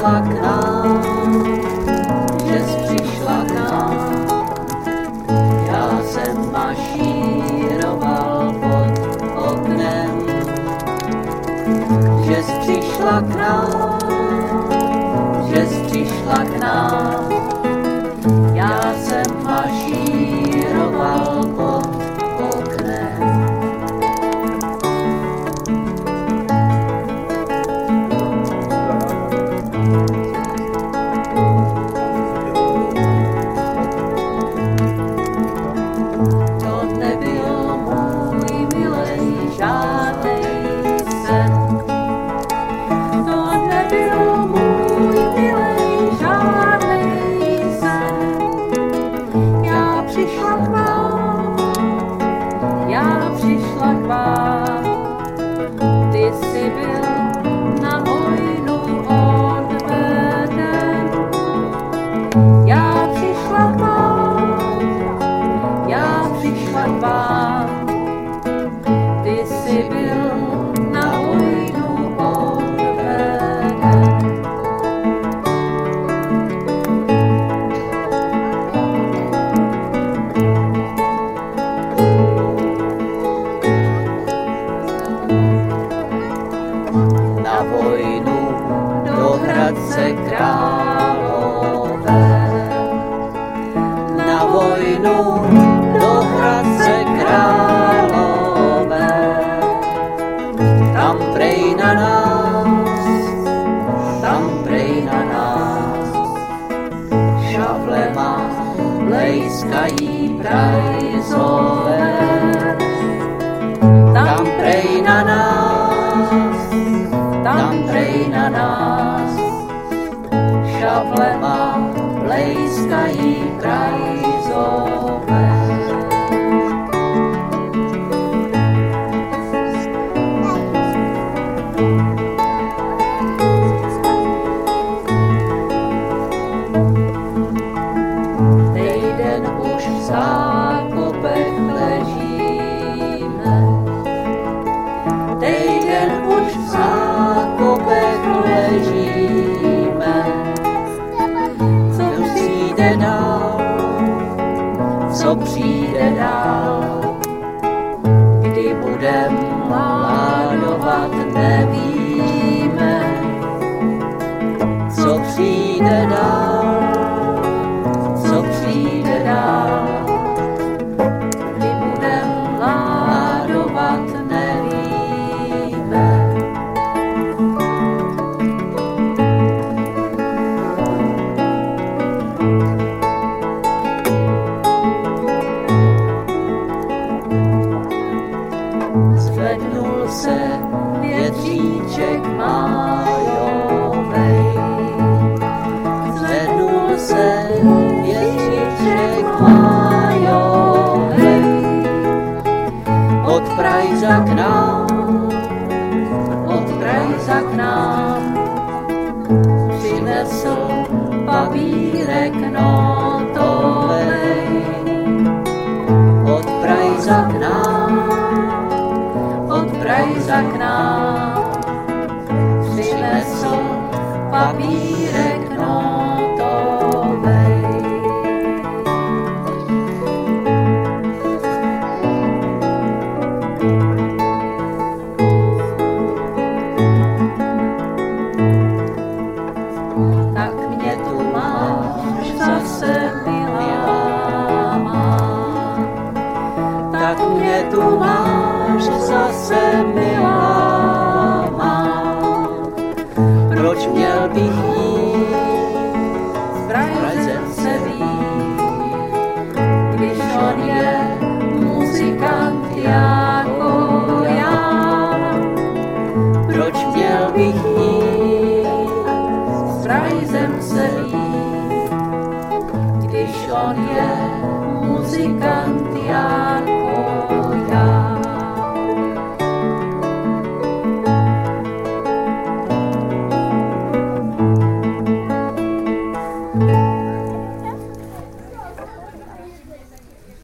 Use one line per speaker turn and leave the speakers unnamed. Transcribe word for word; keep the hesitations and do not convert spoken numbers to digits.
přišla k nám, že jsi přišla k nám. Já jsem mašíroval pod oknem, že jsi přišla k nám, že jsi přišla k nám. Já jsem mašíroval pod oknem. To nebyl můj milej žádnej sen. To nebyl můj milej žádnej sen. Já přišla k vám, já přišla k vám. Ty jsi byl na vojnu odveden. Já přišla k vám, já přišla k vám. Ty jsi byl na vojnu odveden. Na vojnu do Hradce Králové. Na vojnu do Hradce Králové. Tam prej na nás, tam prej na nás. Šavlema blejskají prajzové. Tam prej na nás, tam prej na nás. Šavlema blejskají prajzové. Týden už v zákopech ležíme. Týden už v zákopech ležíme. Co přijde dál, co přijde dál, kdy budem mládovat, nevíme. Co přijde dál, co přijde dál, kdy budem mládovat, nevíme. Zvednul se větříček májovej. Zvednul se větříček májovej. Od Prajza k nám, od Prajza k nám. Přinesl papírek notovej. Od Prajza k nám, od Prajza k nám. Přinesl papírek notovej. Tak mě tu máš zase, milá má. Tak mě tu máš zase, milá má. Proč měl bych jít s Prajzem se být, když on je muzikant jako já? Proč měl bych jít s Prajzem se být, když on je